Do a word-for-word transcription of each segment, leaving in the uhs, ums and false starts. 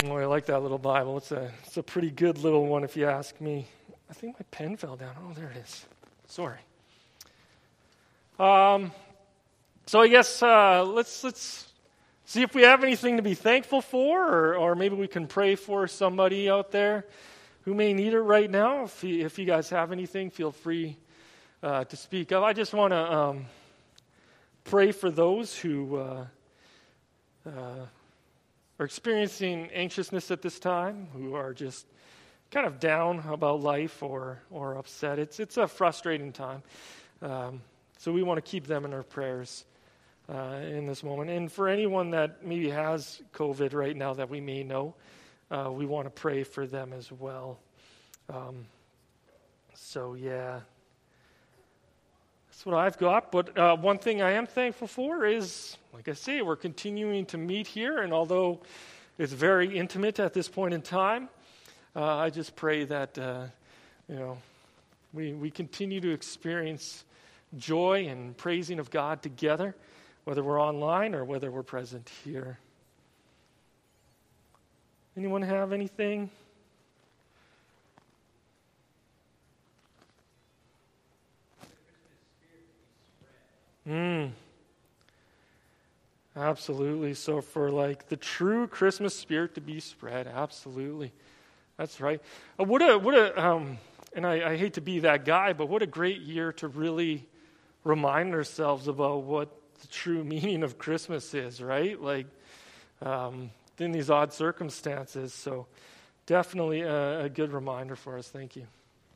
Oh, I like that little Bible. It's a it's a pretty good little one, if you ask me. I think my pen fell down. Oh, there it is. Sorry. Um. So I guess uh, let's let's see if we have anything to be thankful for, or or maybe we can pray for somebody out there who may need it right now. If you, if you guys have anything, feel free uh, to speak up. I just want to um, pray for those who uh, uh, are experiencing anxiousness at this time, who are just kind of down about life or or upset. It's it's a frustrating time, um, so we want to keep them in our prayers uh, in this moment. And for anyone that maybe has COVID right now that we may know, uh, we want to pray for them as well. Um, so yeah, that's what I've got. But uh, one thing I am thankful for is, like I say, we're continuing to meet here, and although it's very intimate at this point in time, uh, I just pray that uh, you know we we continue to experience joy and praising of God together, whether we're online or whether we're present here. Anyone have anything? Mm. Absolutely. So for like the true Christmas spirit to be spread, absolutely. That's right. Uh, what a what a um and I, I hate to be that guy, but what a great year to really remind ourselves about what the true meaning of Christmas is, right? Like um, in these odd circumstances. So definitely a, a good reminder for us. Thank you.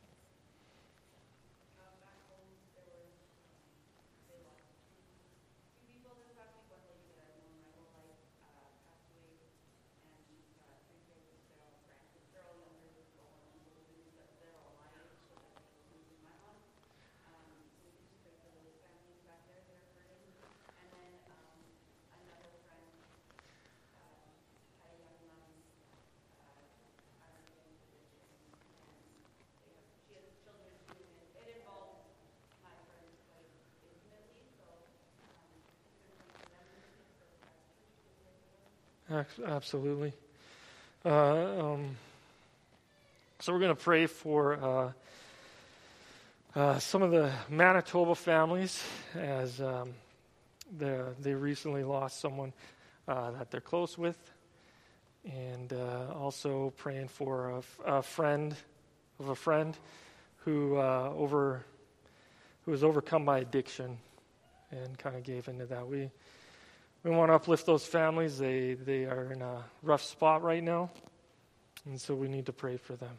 Absolutely. Uh, um, so we're going to pray for uh, uh, some of the Manitoba families as um, they recently lost someone uh, that they're close with, and uh, also praying for a, f- a friend of a friend who uh, over who was overcome by addiction and kind of gave into that. We. We want to uplift those families. They they are in a rough spot right now, and so we need to pray for them.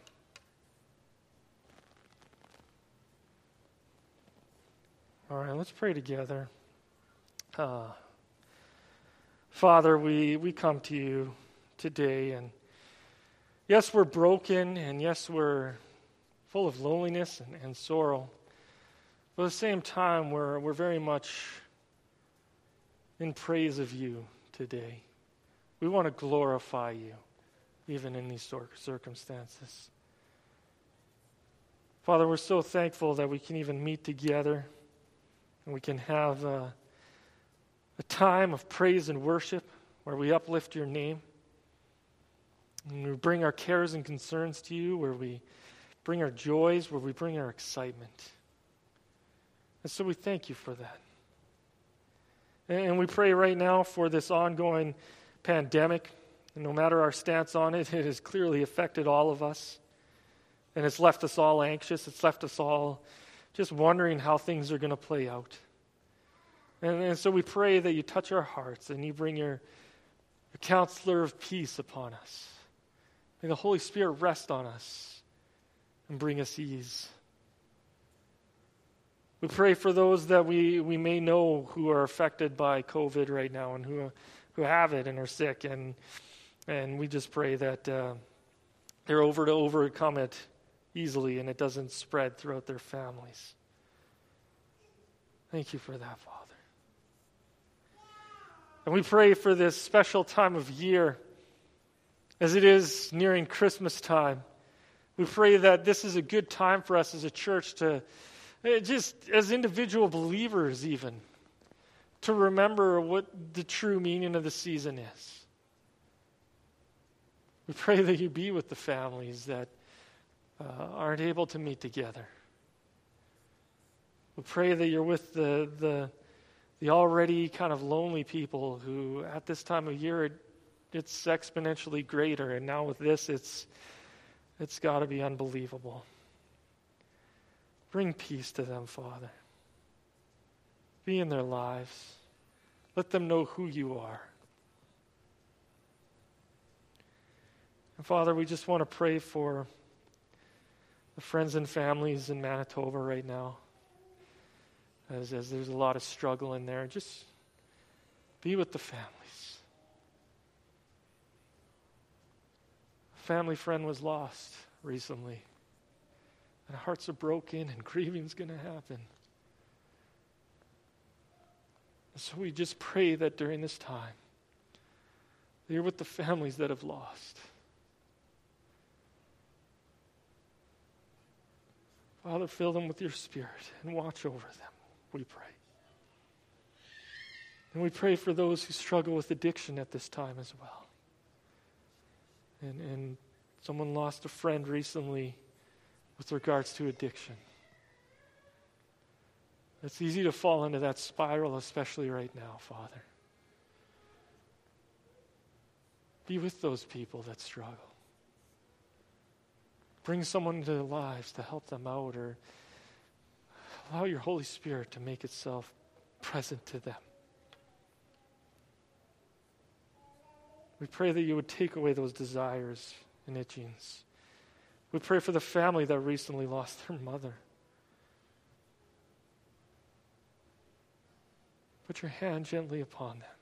All right, let's pray together. Uh, Father, we, we come to you today, and yes, we're broken, and yes, we're full of loneliness and, and sorrow, but at the same time, we're we're very much in praise of you today. We want to glorify you, even in these circumstances. Father, we're so thankful that we can even meet together and we can have a, a time of praise and worship where we uplift your name and we bring our cares and concerns to you, where we bring our joys, where we bring our excitement. And so we thank you for that. And we pray right now for this ongoing pandemic. And no matter our stance on it, it has clearly affected all of us. And it's left us all anxious. It's left us all just wondering how things are going to play out. And, and so we pray that you touch our hearts and you bring your, your counselor of peace upon us. May the Holy Spirit rest on us and bring us ease. We pray for those that we, we may know who are affected by COVID right now and who who have it and are sick, and and we just pray that uh, they're over to overcome it easily and it doesn't spread throughout their families. Thank you for that, Father. And we pray for this special time of year, as it is nearing Christmas time. We pray that this is a good time for us as a church to, just as individual believers even, to remember what the true meaning of the season is. We pray that you be with the families that uh, aren't able to meet together. We pray that you're with the, the, the already kind of lonely people who at this time of year, it, it's exponentially greater. And now with this, it's it's got to be unbelievable. Bring peace to them, Father. Be in their lives. Let them know who you are. And Father, we just want to pray for the friends and families in Manitoba right now. As, as there's a lot of struggle in there. Just be with the families. A family friend was lost recently. And hearts are broken and grieving's going to happen. So we just pray that during this time, that you're with the families that have lost. Father, fill them with your Spirit and watch over them, we pray. And we pray for those who struggle with addiction at this time as well. And, and someone lost a friend recently with regards to addiction. It's easy to fall into that spiral, especially right now, Father. Be with those people that struggle. Bring someone into their lives to help them out, or allow your Holy Spirit to make itself present to them. We pray that you would take away those desires and itchings. We pray for the family that recently lost their mother. Put your hand gently upon them.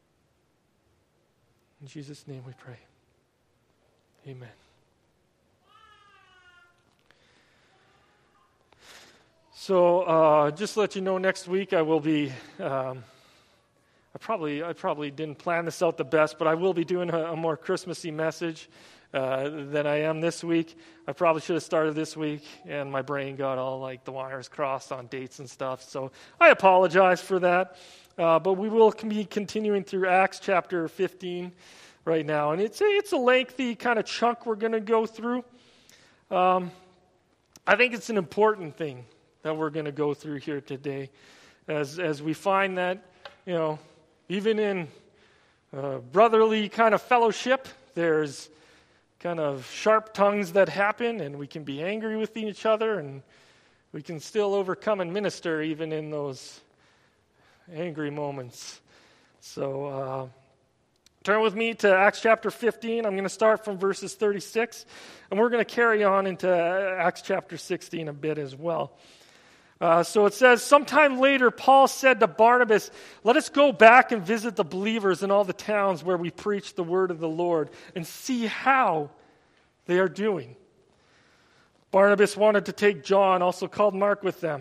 In Jesus' name we pray. Amen. So, uh, just to let you know, next week I will be, um, I probably I probably didn't plan this out the best, but I will be doing a, a more Christmassy message uh, than I am this week. I probably should have started this week, and my brain got all like the wires crossed on dates and stuff, so I apologize for that. Uh, but we will be continuing through Acts chapter fifteen right now, and it's a, it's a lengthy kind of chunk we're going to go through. Um, I think it's an important thing that we're going to go through here today, as as we find that, you know, even in uh, brotherly kind of fellowship, there's kind of sharp tongues that happen, and we can be angry with each other, and we can still overcome and minister even in those angry moments. So uh, turn with me to Acts chapter fifteen. I'm going to start from verses thirty-six, and we're going to carry on into Acts chapter sixteen a bit as well. Uh, so it says, sometime later, Paul said to Barnabas, let us go back and visit the believers in all the towns where we preach the word of the Lord and see how they are doing. Barnabas wanted to take John, also called Mark, with them.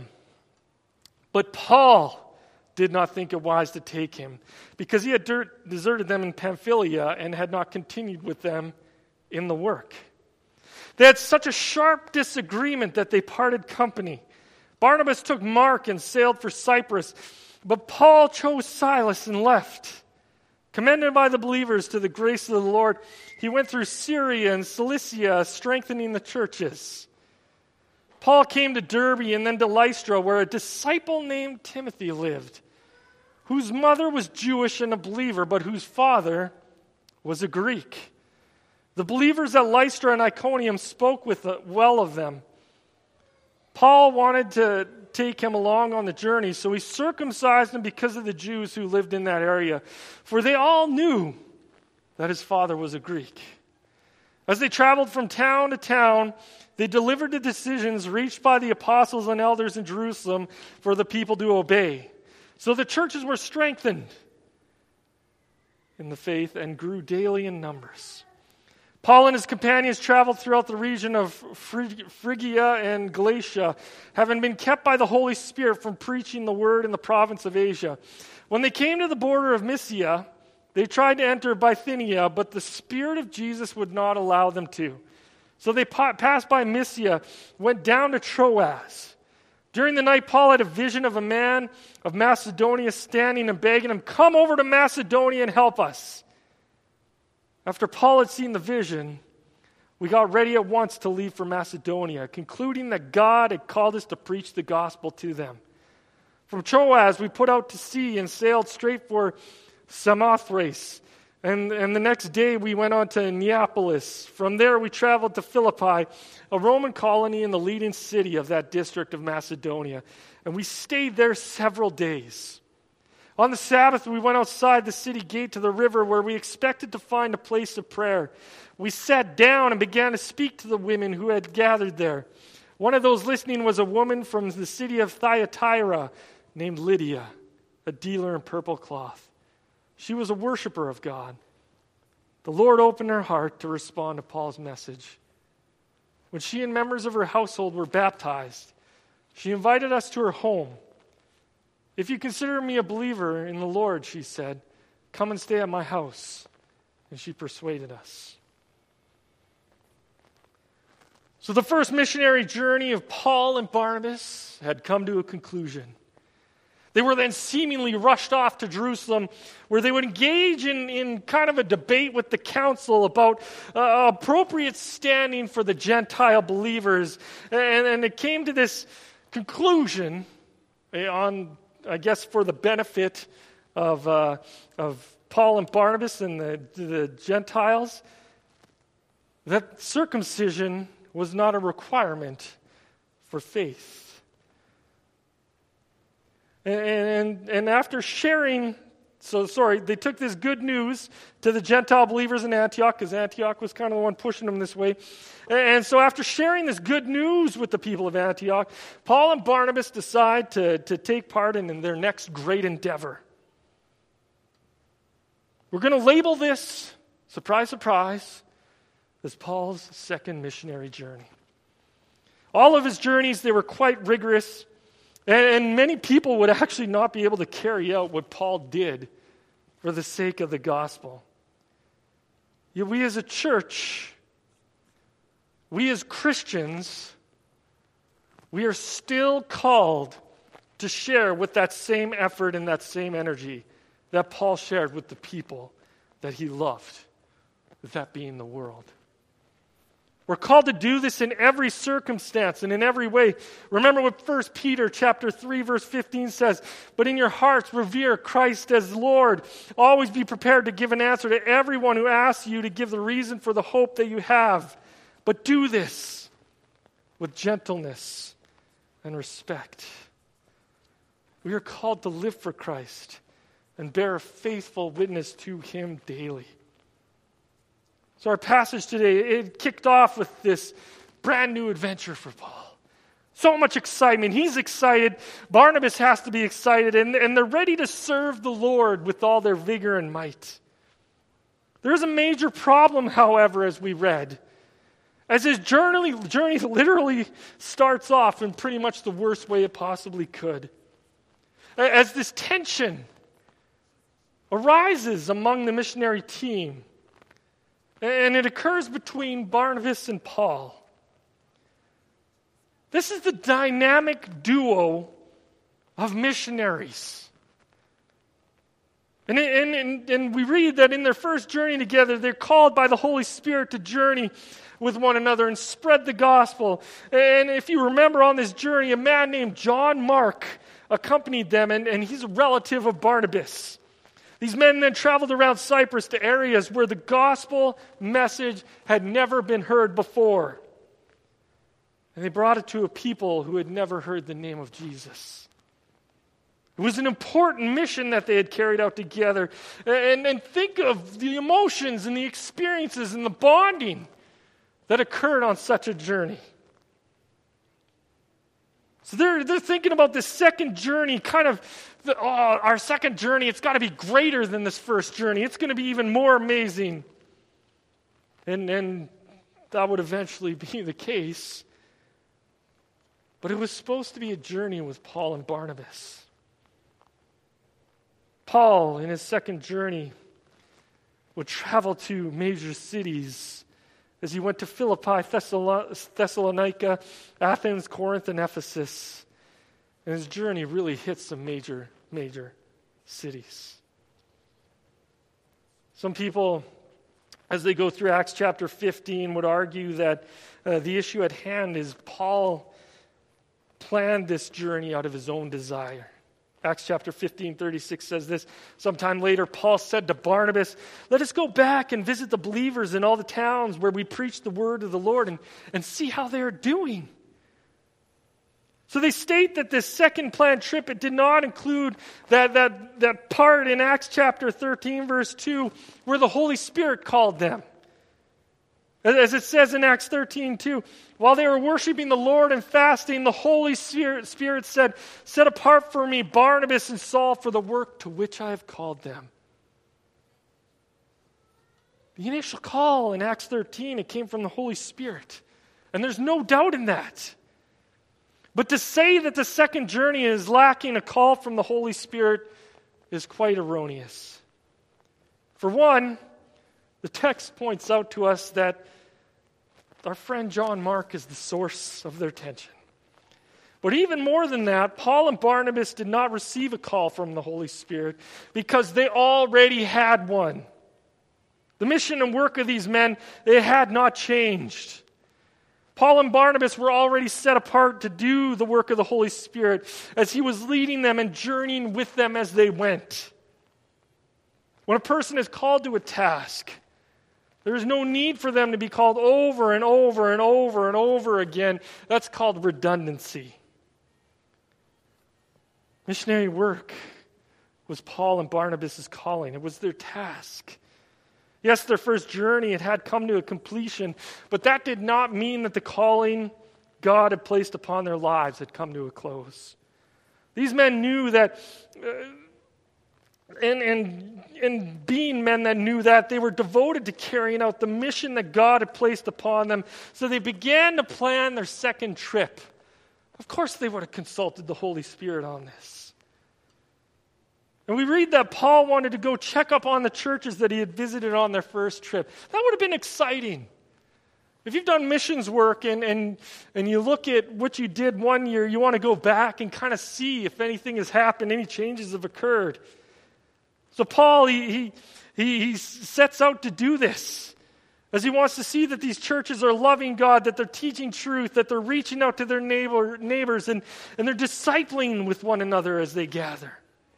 But Paul did not think it wise to take him, because he had deserted them in Pamphylia and had not continued with them in the work. They had such a sharp disagreement that they parted company. Barnabas took Mark and sailed for Cyprus, but Paul chose Silas and left. Commended by the believers to the grace of the Lord, he went through Syria and Cilicia, strengthening the churches. Paul came to Derbe and then to Lystra, where a disciple named Timothy lived, whose mother was Jewish and a believer, but whose father was a Greek. The believers at Lystra and Iconium spoke with well of them. Paul wanted to take him along on the journey, so he circumcised him because of the Jews who lived in that area, for they all knew that his father was a Greek. As they traveled from town to town, they delivered the decisions reached by the apostles and elders in Jerusalem for the people to obey. So the churches were strengthened in the faith and grew daily in numbers. Paul and his companions traveled throughout the region of Phrygia and Galatia, having been kept by the Holy Spirit from preaching the word in the province of Asia. When they came to the border of Mysia, they tried to enter Bithynia, but the Spirit of Jesus would not allow them to. So they passed by Mysia, went down to Troas. During the night, Paul had a vision of a man of Macedonia standing and begging him, "Come over to Macedonia and help us." After Paul had seen the vision, we got ready at once to leave for Macedonia, concluding that God had called us to preach the gospel to them. From Troas, we put out to sea and sailed straight for Samothrace. And, and the next day, we went on to Neapolis. From there, we traveled to Philippi, a Roman colony in the leading city of that district of Macedonia. And we stayed there several days. On the Sabbath, we went outside the city gate to the river where we expected to find a place of prayer. We sat down and began to speak to the women who had gathered there. One of those listening was a woman from the city of Thyatira named Lydia, a dealer in purple cloth. She was a worshiper of God. The Lord opened her heart to respond to Paul's message. When she and members of her household were baptized, she invited us to her home. "If you consider me a believer in the Lord," she said, "come and stay at my house." And she persuaded us. So the first missionary journey of Paul and Barnabas had come to a conclusion. They were then seemingly rushed off to Jerusalem, where they would engage in, in kind of a debate with the council about uh, appropriate standing for the Gentile believers. And, and it came to this conclusion on, I guess, for the benefit of, uh, of Paul and Barnabas and the, the Gentiles, that circumcision was not a requirement for faith. And, and, and after sharing, so sorry, they took this good news to the Gentile believers in Antioch, because Antioch was kind of the one pushing them this way. And, and so after sharing this good news with the people of Antioch, Paul and Barnabas decide to, to take part in, in their next great endeavor. We're going to label this, surprise, surprise, as Paul's second missionary journey. All of his journeys, they were quite rigorous. And many people would actually not be able to carry out what Paul did for the sake of the gospel. Yet we as a church, we as Christians, we are still called to share with that same effort and that same energy that Paul shared with the people that he loved, that being the world. We're called to do this in every circumstance and in every way. Remember what First Peter chapter three, verse fifteen says, "But in your hearts revere Christ as Lord. Always be prepared to give an answer to everyone who asks you to give the reason for the hope that you have. But do this with gentleness and respect." We are called to live for Christ and bear a faithful witness to Him daily. So our passage today, it kicked off with this brand new adventure for Paul. So much excitement. He's excited. Barnabas has to be excited. And, and they're ready to serve the Lord with all their vigor and might. There is a major problem, however, as we read. As his journey, journey literally starts off in pretty much the worst way it possibly could. As this tension arises among the missionary team. And it occurs between Barnabas and Paul. This is the dynamic duo of missionaries. And, and, and, and we read that in their first journey together, they're called by the Holy Spirit to journey with one another and spread the gospel. And if you remember on this journey, a man named John Mark accompanied them, and, and he's a relative of Barnabas. These men then traveled around Cyprus to areas where the gospel message had never been heard before. And they brought it to a people who had never heard the name of Jesus. It was an important mission that they had carried out together. And, and think of the emotions and the experiences and the bonding that occurred on such a journey. So they're, they're thinking about this second journey, kind of, the, oh, our second journey, it's got to be greater than this first journey. It's going to be even more amazing. And, and that would eventually be the case. But it was supposed to be a journey with Paul and Barnabas. Paul, in his second journey, would travel to major cities as he went to Philippi, Thessalonica, Athens, Corinth, and Ephesus. And his journey really hit some major, major cities. Some people as they go through Acts chapter fifteen, would argue that uh, the issue at hand is Paul planned this journey out of his own desire. Acts chapter fifteen, thirty-six says this: sometime later, Paul said to Barnabas, "Let us go back and visit the believers in all the towns where we preach the word of the Lord and, and see how they are doing." So they state that this second planned trip, it did not include that, that, that part in Acts chapter thirteen, verse two, where the Holy Spirit called them. As it says in Acts thirteen two, while they were worshiping the Lord and fasting, the Holy Spirit, Spirit said, "Set apart for me Barnabas and Saul for the work to which I have called them." The initial call in Acts thirteen, it came from the Holy Spirit. And there's no doubt in that. But to say that the second journey is lacking a call from the Holy Spirit is quite erroneous. For one, the text points out to us that our friend John Mark is the source of their tension. But even more than that, Paul and Barnabas did not receive a call from the Holy Spirit because they already had one. The mission and work of these men, they had not changed. Paul and Barnabas were already set apart to do the work of the Holy Spirit as he was leading them and journeying with them as they went. When a person is called to a task, there is no need for them to be called over and over and over and over again. That's called redundancy. Missionary work was Paul and Barnabas' calling. It was their task. Yes, their first journey, it had come to a completion, but that did not mean that the calling God had placed upon their lives had come to a close. These men knew that, uh, and, and, and being men that knew that, they were devoted to carrying out the mission that God had placed upon them, so they began to plan their second trip. Of course, they would have consulted the Holy Spirit on this. And we read that Paul wanted to go check up on the churches that he had visited on their first trip. That would have been exciting. If you've done missions work and, and, and you look at what you did one year, you want to go back and kind of see if anything has happened, any changes have occurred. So Paul, he, he, he, he sets out to do this as he wants to see that these churches are loving God, that they're teaching truth, that they're reaching out to their neighbor, neighbors, and, and they're discipling with one another as they gather.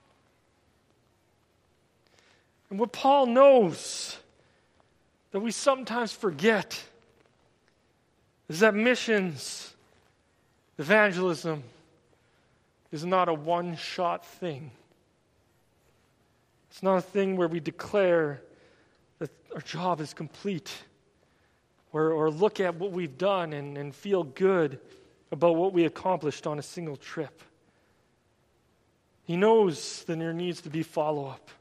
And what Paul knows that we sometimes forget is that missions, evangelism, is not a one-shot thing. It's not a thing where we declare that our job is complete or, or look at what we've done and, and feel good about what we accomplished on a single trip. He knows that there needs to be follow-up.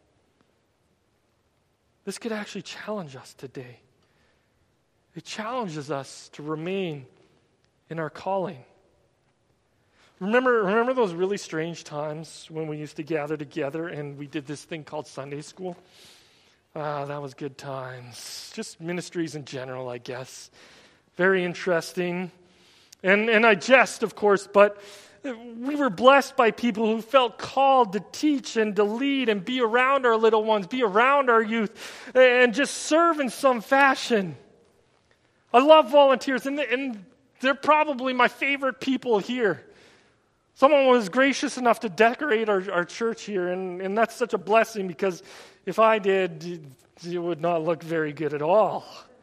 This could actually challenge us today. It challenges us to remain in our calling. Remember, remember those really strange times when we used to gather together and we did this thing called Sunday school? Ah, that was good times. Just ministries in general, I guess. Very interesting. And, and I jest, of course, but we were blessed by people who felt called to teach and to lead and be around our little ones, be around our youth, and just serve in some fashion. I love volunteers, and, and they're probably my favorite people here. Someone was gracious enough to decorate our, our church here, and, and that's such a blessing because if I did, it would not look very good at all.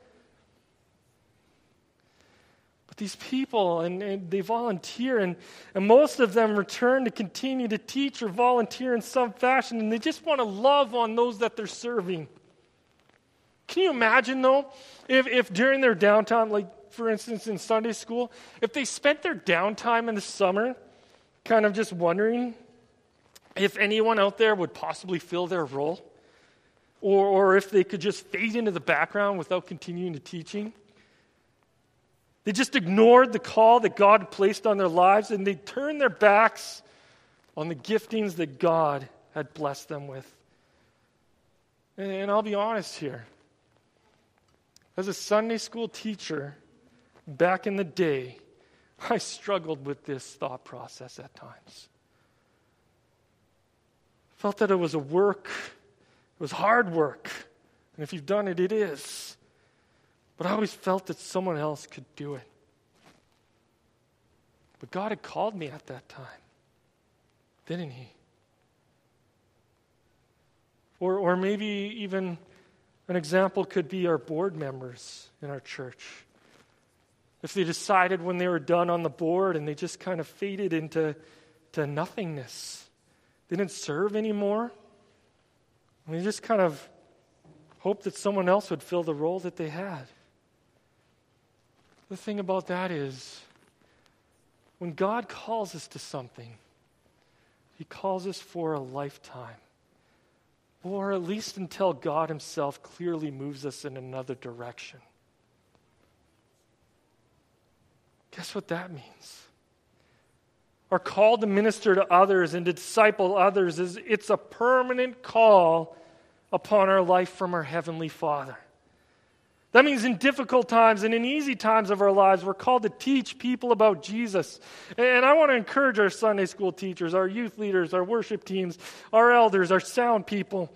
These people, and, and they volunteer, and, and most of them return to continue to teach or volunteer in some fashion, and they just want to love on those that they're serving. Can you imagine, though, if, if during their downtime, like, for instance, in Sunday school, if they spent their downtime in the summer kind of just wondering if anyone out there would possibly fill their role, or, or if they could just fade into the background without continuing to teaching? They just ignored the call that God had placed on their lives, and they turned their backs on the giftings that God had blessed them with. And, and I'll be honest here. As a Sunday school teacher, back in the day, I struggled with this thought process at times. Felt that it was a work, it was hard work, And if you've done it, it is. But I always felt that someone else could do it. But God had called me at that time, didn't He? Or, or maybe even an example could be our board members in our church. If they decided when they were done on the board and they just kind of faded into to nothingness, they didn't serve anymore, and they just kind of hoped that someone else would fill the role that they had. The thing about that is, when God calls us to something, He calls us for a lifetime. Or at least until God Himself clearly moves us in another direction. Guess what that means? Our call to minister to others and to disciple others is it's a permanent call upon our life from our Heavenly Father. That means in difficult times and in easy times of our lives, we're called to teach people about Jesus. And I want to encourage our Sunday school teachers, our youth leaders, our worship teams, our elders, our sound people.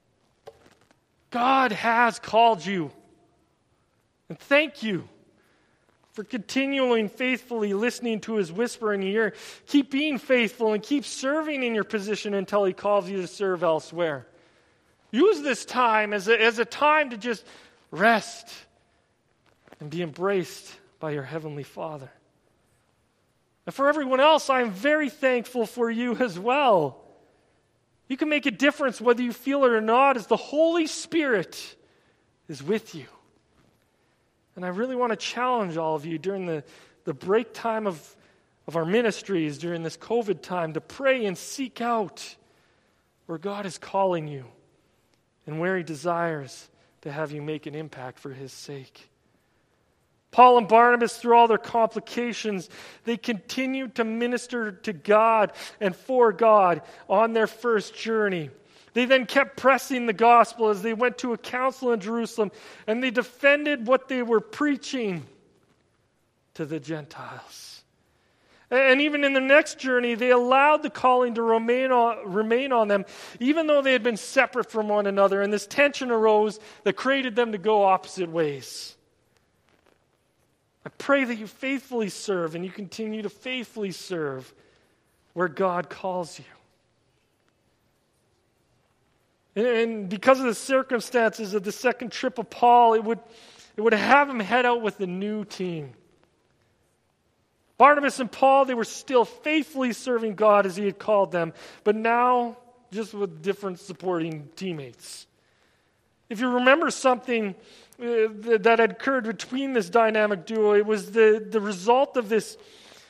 God has called you. And thank you for continuing faithfully listening to His whisper in your ear. Keep being faithful and keep serving in your position until He calls you to serve elsewhere. Use this time as a, as a time to just rest and be embraced by your Heavenly Father. And for everyone else, I am very thankful for you as well. You can make a difference whether you feel it or not, as the Holy Spirit is with you. And I really want to challenge all of you during the, the break time of, of our ministries, during this COVID time, to pray and seek out where God is calling you and where He desires to have you make an impact for His sake. Paul and Barnabas, through all their complications, they continued to minister to God and for God on their first journey. They then kept pressing the gospel as they went to a council in Jerusalem, and they defended what they were preaching to the Gentiles. And even in the next journey, they allowed the calling to remain on, remain on them, even though they had been separate from one another. And this tension arose that created them to go opposite ways. I pray that you faithfully serve and you continue to faithfully serve where God calls you. And because of the circumstances of the second trip of Paul, it would, it would have him head out with a new team. Barnabas and Paul, they were still faithfully serving God as He had called them, but now just with different supporting teammates. If you remember something uh, that had occurred between this dynamic duo, it was the, the result of this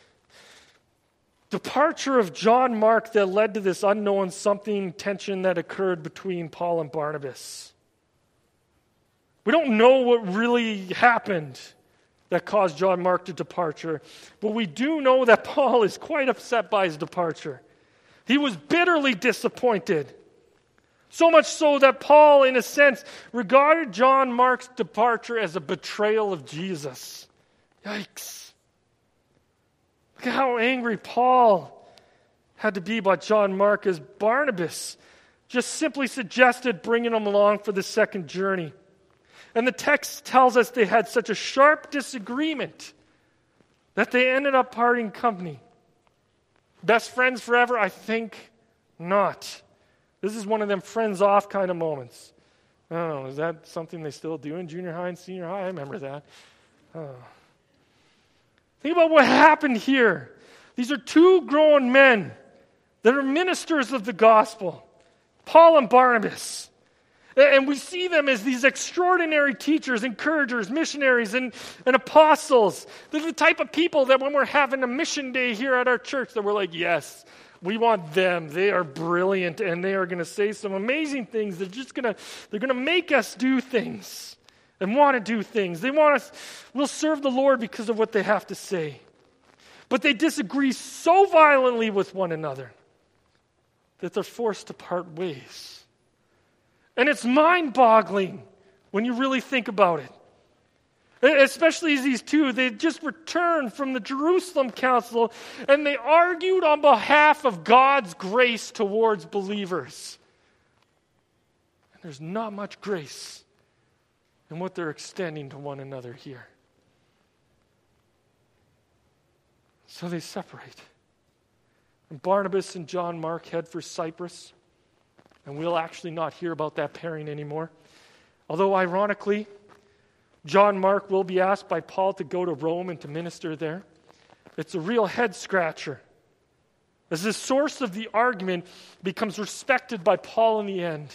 departure of John Mark that led to this unknown something tension that occurred between Paul and Barnabas. We don't know what really happened that caused John Mark to departure. But we do know that Paul is quite upset by his departure. He was bitterly disappointed. So much so that Paul, in a sense, regarded John Mark's departure as a betrayal of Jesus. Yikes. Look at how angry Paul had to be about John Mark, as Barnabas just simply suggested bringing him along for the second journey. And the text tells us they had such a sharp disagreement that they ended up parting company. Best friends forever? I think not. This is one of them friends off kind of moments. I don't know, is that something they still do in junior high and senior high? I remember that. Oh. Think about what happened here. These are two grown men that are ministers of the gospel, Paul and Barnabas. And we see them as these extraordinary teachers, encouragers, missionaries, and, and apostles. They're the type of people that when we're having a mission day here at our church, that we're like, yes, we want them. They are brilliant, and they are going to say some amazing things. They're just going to, they're going to make us do things and want to do things. They want us, we'll serve the Lord because of what they have to say. But they disagree so violently with one another that they're forced to part ways. And it's mind-boggling when you really think about it. Especially as these two, they just returned from the Jerusalem Council, and they argued on behalf of God's grace towards believers. And there's not much grace and what they're extending to one another here. So they separate. And Barnabas and John Mark head for Cyprus, and we'll actually not hear about that pairing anymore. Although, ironically, John Mark will be asked by Paul to go to Rome and to minister there. It's a real head-scratcher, as the source of the argument becomes respected by Paul in the end.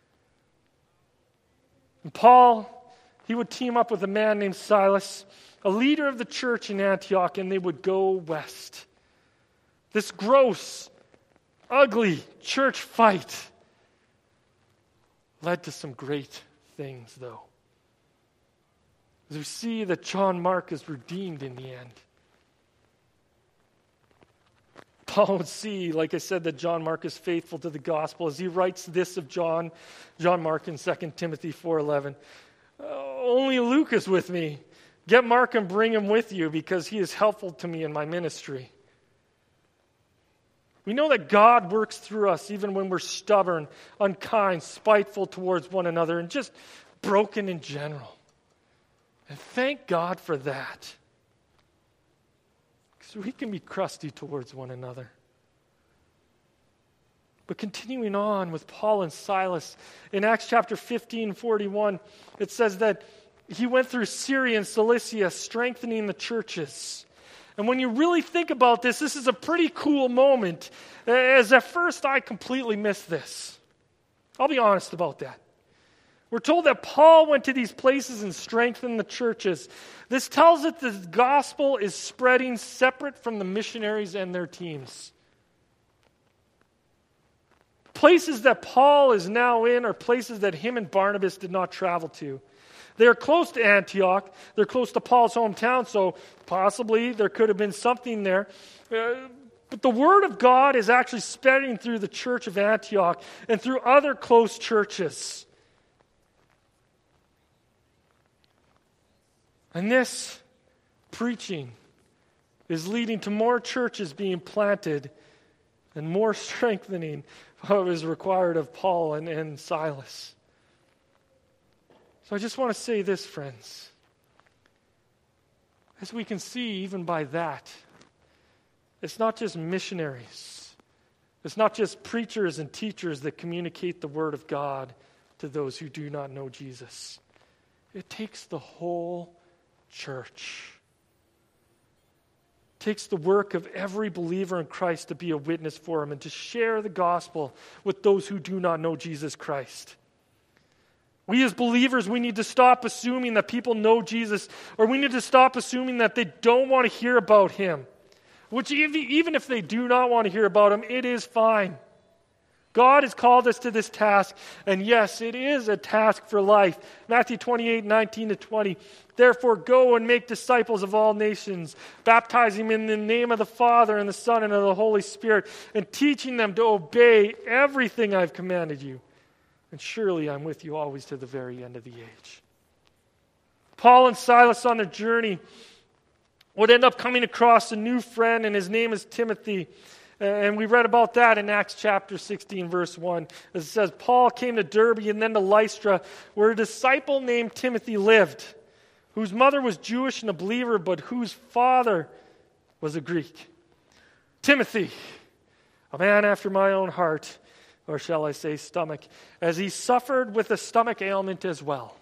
And Paul, he would team up with a man named Silas, a leader of the church in Antioch, and they would go west. This gross, ugly church fight led to some great things, though. As we see that John Mark is redeemed in the end. Paul would see, like I said, that John Mark is faithful to the gospel as he writes this of John, John Mark in Second Timothy four eleven. Uh, only Luke is with me. Get Mark and bring him with you because he is helpful to me in my ministry. We know that God works through us even when we're stubborn, unkind, spiteful towards one another, and just broken in general. And thank God for that. Because we can be crusty towards one another. But continuing on with Paul and Silas, in Acts chapter fifteen, forty-one, it says that he went through Syria and Cilicia, strengthening the churches. And when you really think about this, this is a pretty cool moment, as at first I completely missed this. I'll be honest about that. We're told that Paul went to these places and strengthened the churches. This tells us that the gospel is spreading separate from the missionaries and their teams. Places that Paul is now in are places that him and Barnabas did not travel to. They're close to Antioch. They're close to Paul's hometown, so possibly there could have been something there. Uh, but the word of God is actually spreading through the church of Antioch and through other close churches. And this preaching is leading to more churches being planted and more strengthening of what is required of Paul and, and Silas. So I just want to say this, friends. As we can see, even by that, it's not just missionaries. It's not just preachers and teachers that communicate the word of God to those who do not know Jesus. It takes the whole church. It takes the work of every believer in Christ to be a witness for him and to share the gospel with those who do not know Jesus Christ. We as believers, we need to stop assuming that people know Jesus, or we need to stop assuming that they don't want to hear about him. Which even if they do not want to hear about him, it is fine. God has called us to this task, and yes, it is a task for life. Matthew twenty-eight, nineteen to twenty. Therefore, go and make disciples of all nations, baptizing them in the name of the Father and the Son and of the Holy Spirit, and teaching them to obey everything I've commanded you. And surely I'm with you always to the very end of the age. Paul and Silas on their journey would end up coming across a new friend, and his name is Timothy. And we read about that in Acts chapter sixteen, verse one. It says, Paul came to Derbe and then to Lystra, where a disciple named Timothy lived, whose mother was Jewish and a believer, but whose father was a Greek. Timothy, a man after my own heart, or shall I say stomach, as he suffered with a stomach ailment as well.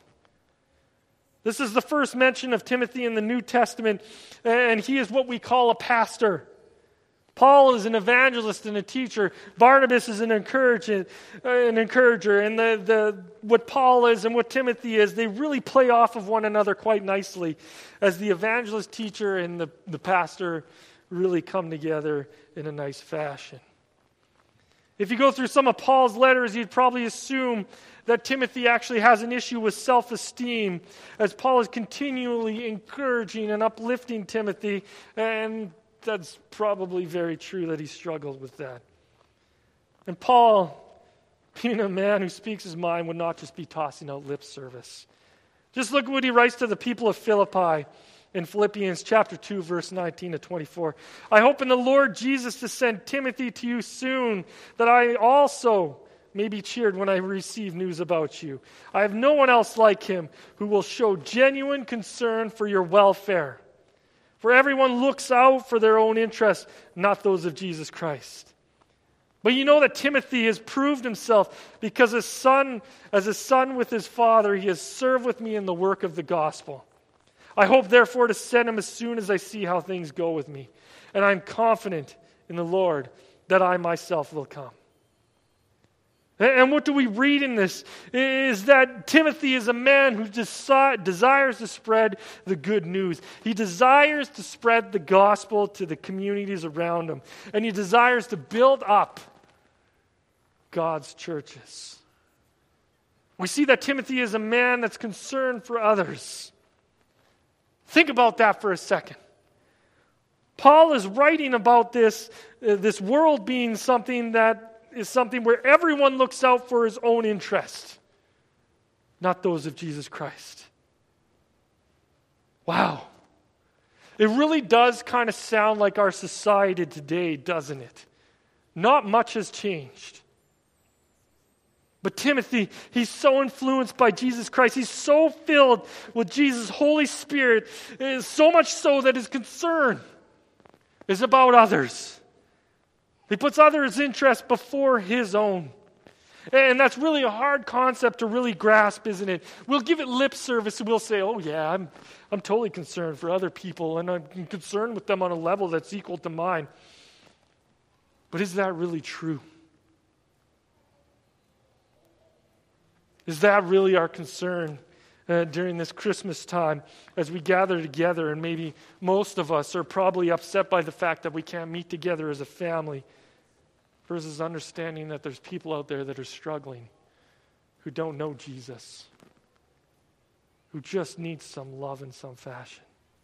This is the first mention of Timothy in the New Testament, and he is what we call a pastor. Paul is an evangelist and a teacher. Barnabas is an encourager, an encourager. And the, the what Paul is and what Timothy is, they really play off of one another quite nicely, as the evangelist, teacher, and the, the pastor really come together in a nice fashion. If you go through some of Paul's letters, you'd probably assume that Timothy actually has an issue with self-esteem, as Paul is continually encouraging and uplifting Timothy, and that's probably very true that he struggled with that. And Paul, being a man who speaks his mind, would not just be tossing out lip service. Just look at what he writes to the people of Philippi in Philippians chapter two, verse nineteen to twenty-four. I hope in the Lord Jesus to send Timothy to you soon, that I also may be cheered when I receive news about you. I have no one else like him who will show genuine concern for your welfare. For everyone looks out for their own interests, not those of Jesus Christ. But you know that Timothy has proved himself because as son, as a son with his father, he has served with me in the work of the gospel. I hope, therefore, to send him as soon as I see how things go with me. And I'm confident in the Lord that I myself will come. And what do we read in this? Is that Timothy is a man who desi- desires to spread the good news. He desires to spread the gospel to the communities around him. And he desires to build up God's churches. We see that Timothy is a man that's concerned for others. Think about that for a second. Paul is writing about this, uh, this world being something that is something where everyone looks out for his own interest, not those of Jesus Christ. Wow. It really does kind of sound like our society today, doesn't it? Not much has changed. But Timothy, he's so influenced by Jesus Christ. He's so filled with Jesus' Holy Spirit, so much so that his concern is about others. He puts others' interests before his own. And that's really a hard concept to really grasp, isn't it? We'll give it lip service and we'll say, oh yeah, I'm I'm totally concerned for other people and I'm concerned with them on a level that's equal to mine. But is that really true? Is that really our concern uh, during this Christmas time as we gather together? And maybe most of us are probably upset by the fact that we can't meet together as a family, versus understanding that there's people out there that are struggling, who don't know Jesus, who just need some love in some fashion.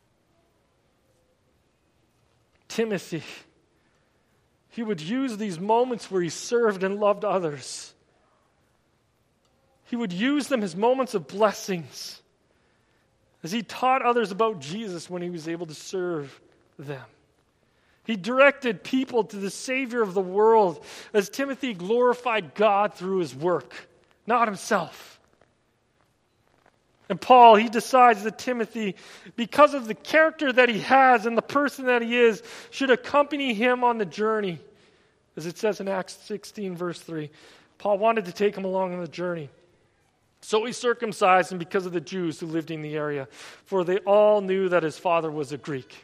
Timothy, he would use these moments where he served and loved others. He would use them as moments of blessings as he taught others about Jesus when he was able to serve them. He directed people to the Savior of the world as Timothy glorified God through his work, not himself. And Paul, he decides that Timothy, because of the character that he has and the person that he is, should accompany him on the journey. As it says in Acts sixteen, verse three, Paul wanted to take him along on the journey. So he circumcised him because of the Jews who lived in the area, for they all knew that his father was a Greek.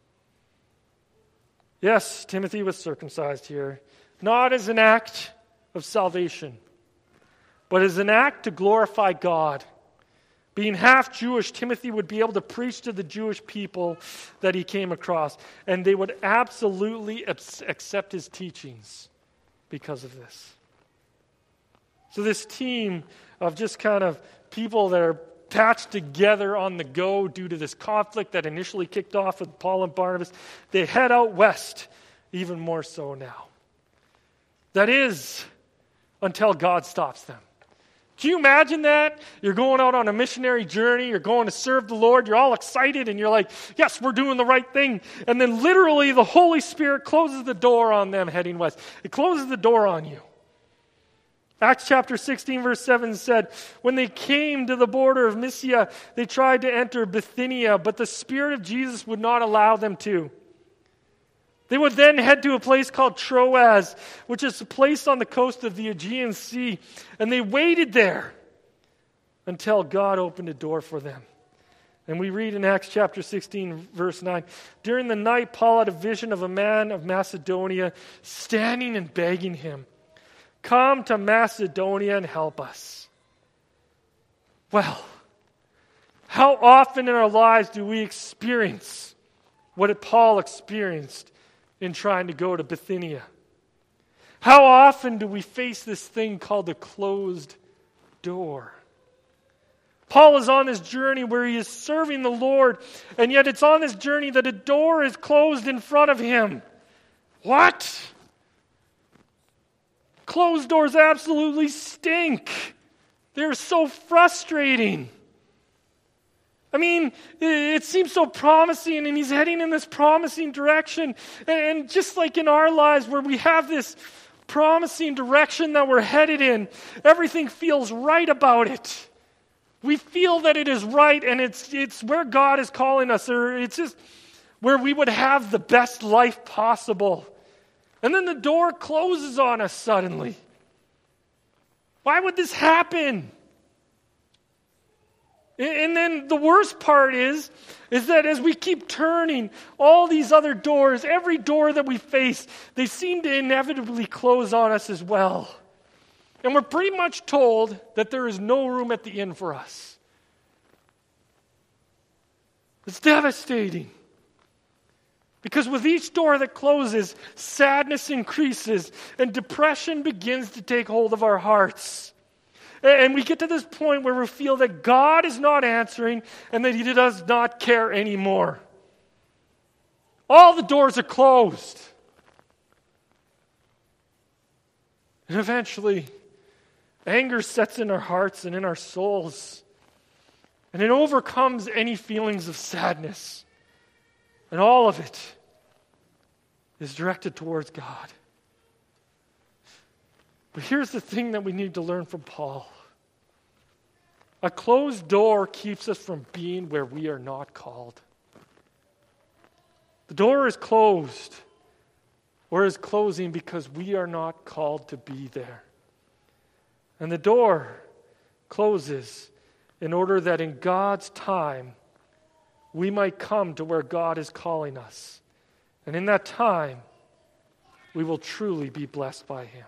Yes, Timothy was circumcised here, not as an act of salvation, but as an act to glorify God. Being half Jewish, Timothy would be able to preach to the Jewish people that he came across, and they would absolutely accept his teachings because of this. So this team of just kind of people that are patched together on the go due to this conflict that initially kicked off with Paul and Barnabas, they head out west, even more so now. That is, until God stops them. Can you imagine that? You're going out on a missionary journey, you're going to serve the Lord, you're all excited, and you're like, yes, we're doing the right thing. And then literally the Holy Spirit closes the door on them heading west. It closes the door on you. Acts chapter sixteen, verse seven said, when they came to the border of Mysia, they tried to enter Bithynia, but the Spirit of Jesus would not allow them to. They would then head to a place called Troas, which is a place on the coast of the Aegean Sea, and they waited there until God opened a door for them. And we read in Acts chapter sixteen, verse nine, during the night, Paul had a vision of a man of Macedonia standing and begging him, come to Macedonia and help us. Well, how often in our lives do we experience what Paul experienced in trying to go to Bithynia? How often do we face this thing called the closed door? Paul is on this journey where he is serving the Lord, and yet it's on this journey that a door is closed in front of him. What? Closed doors absolutely stink. They're so frustrating. I mean, it seems so promising, and he's heading in this promising direction. And just like in our lives where we have this promising direction that we're headed in. Everything feels right about it. We feel that it is right, and it's it's where God is calling us, or it's just where we would have the best life possible. And then the door closes on us suddenly. Why would this happen? And then the worst part is, is that as we keep turning, all these other doors, every door that we face, they seem to inevitably close on us as well. And we're pretty much told that there is no room at the inn for us. It's devastating. Because with each door that closes, sadness increases and depression begins to take hold of our hearts. And we get to this point where we feel that God is not answering and that He does not care anymore. All the doors are closed. And eventually, anger sets in our hearts and in our souls. And it overcomes any feelings of sadness. And all of it is directed towards God. But here's the thing that we need to learn from Paul. A closed door keeps us from being where we are not called. The door is closed, or is closing because we are not called to be there. And the door closes in order that in God's time, we might come to where God is calling us. And in that time, we will truly be blessed by Him.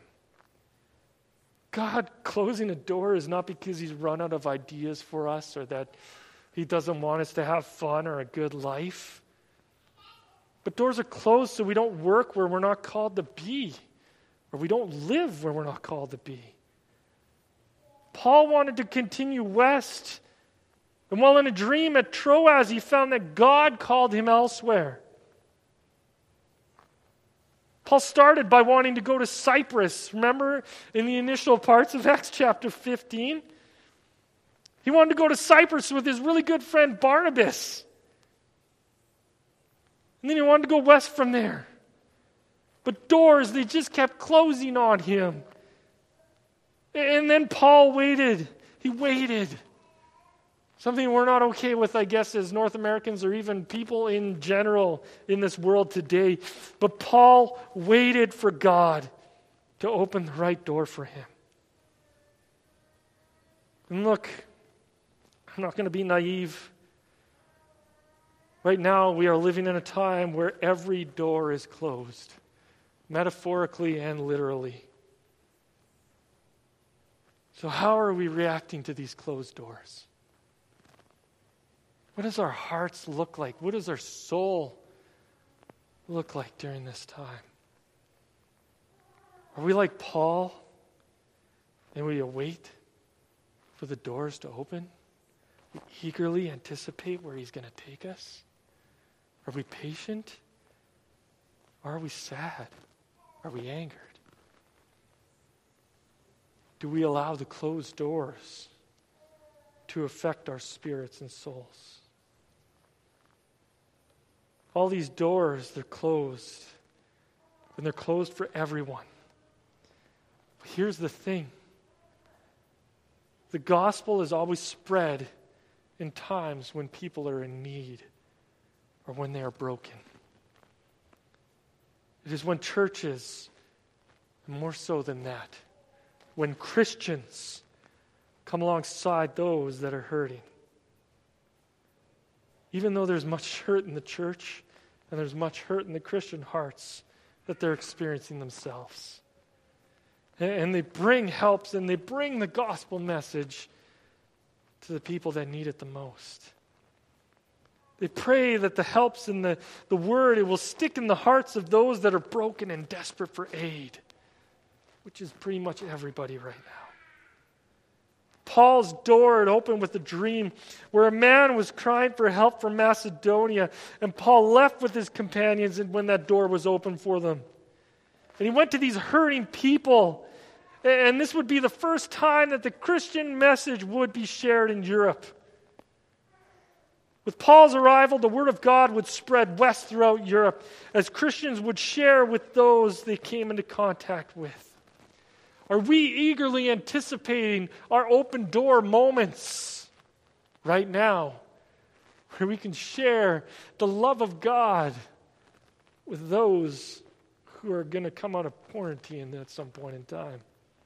God closing a door is not because He's run out of ideas for us or that He doesn't want us to have fun or a good life. But doors are closed so we don't work where we're not called to be, or we don't live where we're not called to be. Paul wanted to continue west, and while in a dream at Troas, he found that God called him elsewhere. Paul started by wanting to go to Cyprus. Remember in the initial parts of Acts chapter fifteen? He wanted to go to Cyprus with his really good friend Barnabas. And then he wanted to go west from there. But doors, they just kept closing on him. And then Paul waited. He waited. Something we're not okay with, I guess, as North Americans or even people in general in this world today. But Paul waited for God to open the right door for him. And look, I'm not going to be naive. Right now, we are living in a time where every door is closed, metaphorically and literally. So how are we reacting to these closed doors? What does our hearts look like? What does our soul look like during this time? Are we like Paul and we await for the doors to open? We eagerly anticipate where he's going to take us? Are we patient? Or are we sad? Are we angered? Do we allow the closed doors to affect our spirits and souls? All these doors, they're closed. And they're closed for everyone. But here's the thing. The gospel is always spread in times when people are in need or when they are broken. It is when churches, and more so than that, when Christians come alongside those that are hurting. Even though there's much hurt in the church and there's much hurt in the Christian hearts that they're experiencing themselves. And they bring helps and they bring the gospel message to the people that need it the most. They pray that the helps in the, the word, it will stick in the hearts of those that are broken and desperate for aid, which is pretty much everybody right now. Paul's door had opened with a dream where a man was crying for help from Macedonia, and Paul left with his companions when that door was open for them. And he went to these hurting people, and this would be the first time that the Christian message would be shared in Europe. With Paul's arrival, the word of God would spread west throughout Europe as Christians would share with those they came into contact with. Are we eagerly anticipating our open door moments right now where we can share the love of God with those who are going to come out of quarantine at some point in time?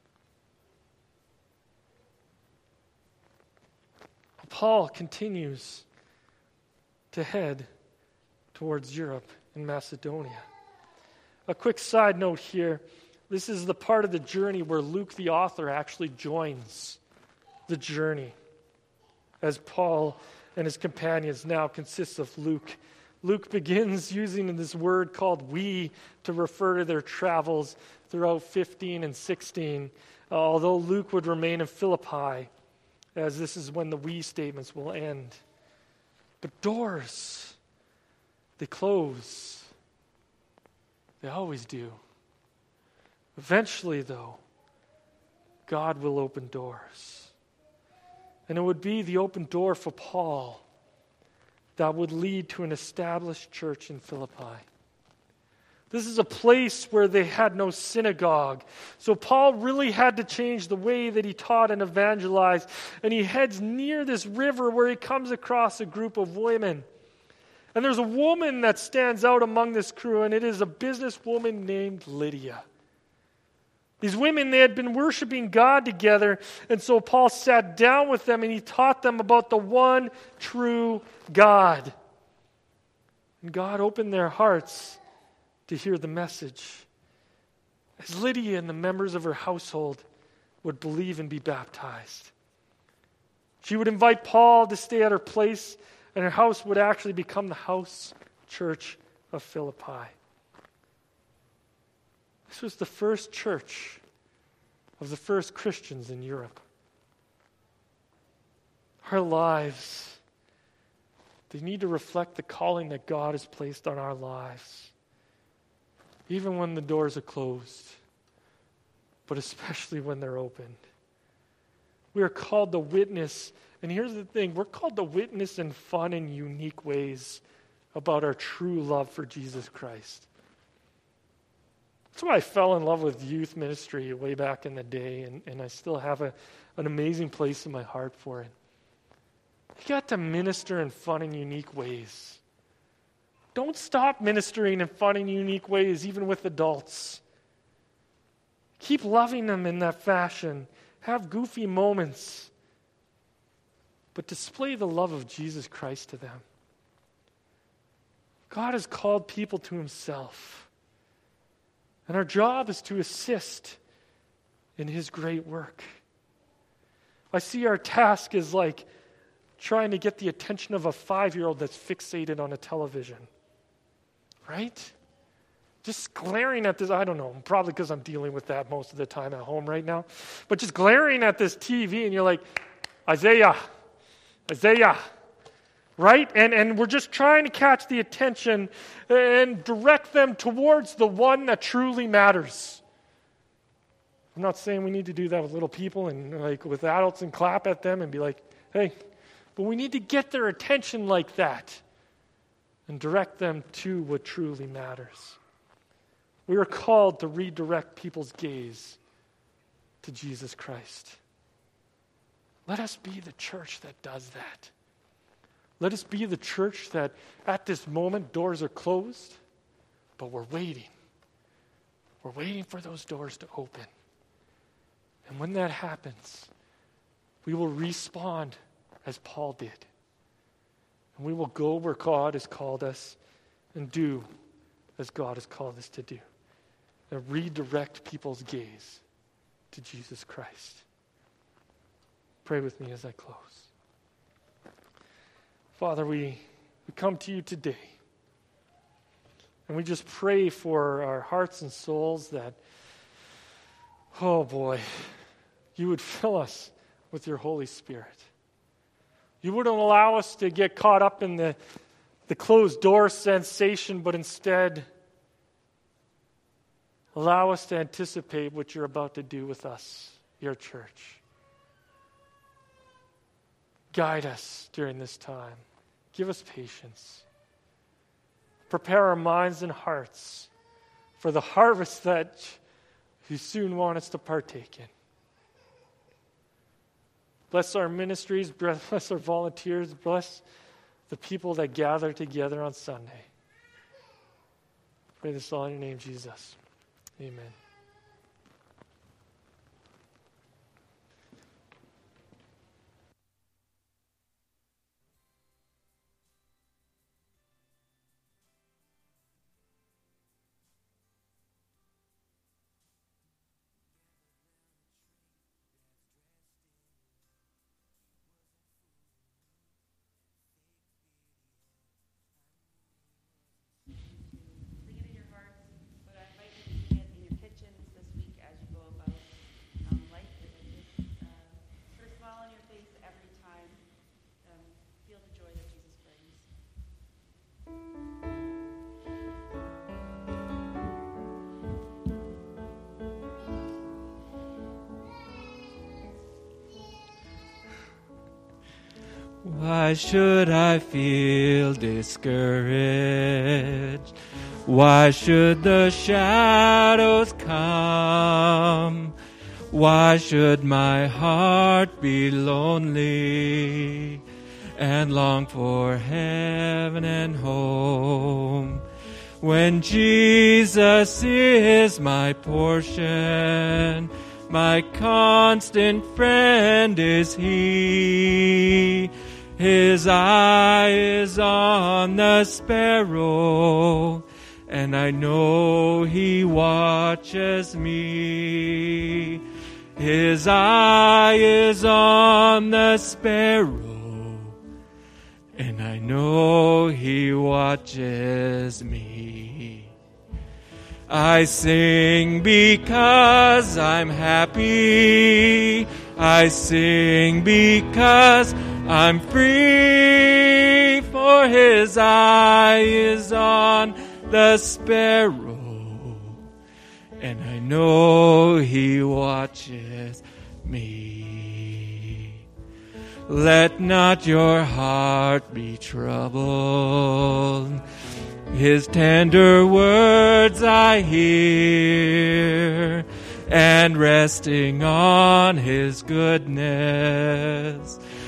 Paul continues to head towards Europe and Macedonia. A quick side note here. This is the part of the journey where Luke, the author, actually joins the journey, as Paul and his companions now consist of Luke. Luke begins using this word called we to refer to their travels throughout fifteen and sixteen, uh, although Luke would remain in Philippi, as this is when the we statements will end. But doors, they close. They always do. Eventually, though, God will open doors. And it would be the open door for Paul that would lead to an established church in Philippi. This is a place where they had no synagogue. So Paul really had to change the way that he taught and evangelized. And he heads near this river where he comes across a group of women. And there's a woman that stands out among this crew, and it is a businesswoman named Lydia. These women, they had been worshiping God together, and so Paul sat down with them and he taught them about the one true God. And God opened their hearts to hear the message, as Lydia and the members of her household would believe and be baptized. She would invite Paul to stay at her place, and her house would actually become the house church of Philippi. This was the first church of the first Christians in Europe. Our lives, they need to reflect the calling that God has placed on our lives, even when the doors are closed, but especially when they're opened. We are called to witness, and here's the thing, we're called to witness in fun and unique ways about our true love for Jesus Christ. That's why I fell in love with youth ministry way back in the day, and, and I still have a, an amazing place in my heart for it. You got to minister in fun and unique ways. Don't stop ministering in fun and unique ways, even with adults. Keep loving them in that fashion. Have goofy moments, but display the love of Jesus Christ to them. God has called people to himself, and our job is to assist in his great work. I see our task as like trying to get the attention of a five-year-old that's fixated on a television. Right? Just glaring at this, I don't know, probably because I'm dealing with that most of the time at home right now, but just glaring at this T V and you're like, Isaiah, Isaiah, right? And, and we're just trying to catch the attention and direct them towards the one that truly matters. I'm not saying we need to do that with little people and like with adults and clap at them and be like, hey, but we need to get their attention like that and direct them to what truly matters. We are called to redirect people's gaze to Jesus Christ. Let us be the church that does that. Let us be the church that at this moment doors are closed, but we're waiting. We're waiting for those doors to open. And when that happens, we will respond as Paul did. And we will go where God has called us and do as God has called us to do. And redirect people's gaze to Jesus Christ. Pray with me as I close. Father, we, we come to you today. And we just pray for our hearts and souls that, oh boy, you would fill us with your Holy Spirit. You wouldn't allow us to get caught up in the, the closed door sensation, but instead allow us to anticipate what you're about to do with us, your church. Guide us during this time. Give us patience. Prepare our minds and hearts for the harvest that you soon want us to partake in. Bless our ministries, bless our volunteers, bless the people that gather together on Sunday. Pray this all in your name, Jesus. Amen. Why should I feel discouraged? Why should the shadows come? Why should my heart be lonely and long for heaven and home? When Jesus is my portion, my constant friend is He. His eye is on the sparrow, and I know He watches me. His eye is on the sparrow, and I know He watches me. I sing because I'm happy. I sing because I'm free, for His eye is on the sparrow, and I know He watches me. Let not your heart be troubled. His tender words I hear, and resting on His goodness,